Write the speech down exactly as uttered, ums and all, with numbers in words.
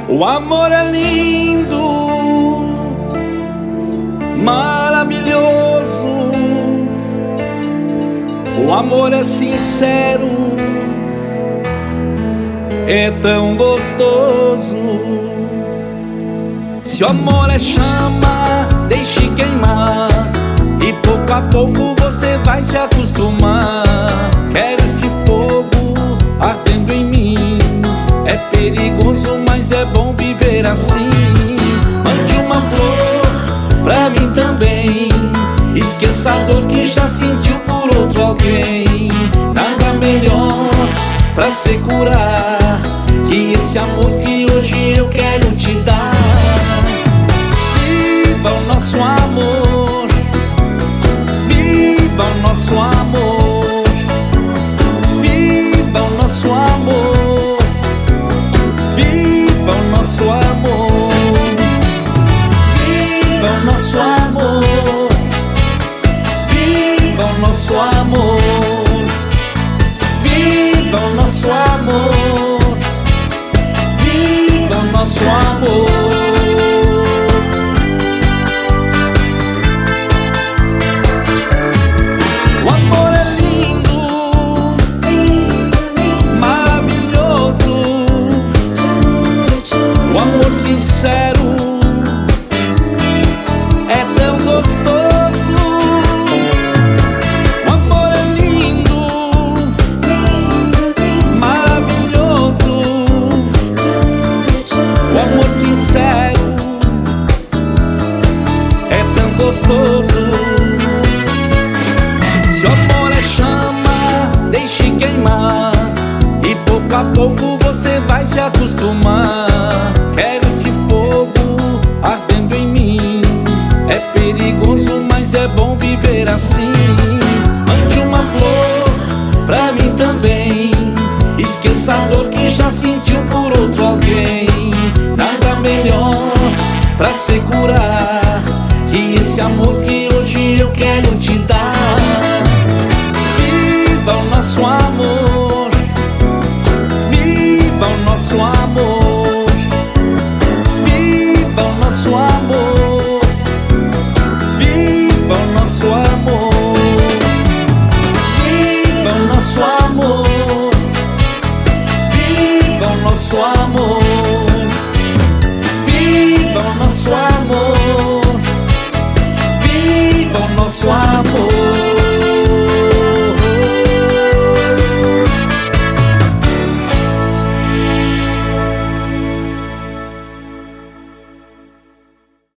O amor é lindo, maravilhoso. O amor é sincero, é tão gostoso. Se o amor é chama, deixe queimar, e pouco a pouco você vai se acostumar. Quero este fogo ardendo em mim. É perigoso, mas é bom viver assim. Mande uma flor pra mim também. Esqueça a dor que já sentiu por outro alguém. Nada melhor pra se curar que esse amor que hoje eu quero te dar. Viva o nosso amor, viva o nosso amor, viva o nosso amor, viva o nosso amor, viva o nosso amor, viva o nosso amor, viva o nosso amor, viva o nosso amor. O amor é lindo, maravilhoso. O amor sincero é tão gostoso. O amor é lindo, maravilhoso. O amor sincero é tão gostoso. Se o amor é chama, deixe queimar, e pouco a pouco você vai se acostumar. Quero este fogo ardendo em mim. É perigoso, mas é bom viver assim. Mande uma flor pra mim também. Esqueça a dor que já sentiu por outro alguém. Nada melhor pra se curar que esse amor que hoje eu quero te dar. Viva o nosso amor, viva o nosso amor, viva o nosso amor, viva o nosso amor, viva o nosso amor, viva o nosso amor, viva o nosso amor, viva o nosso amor.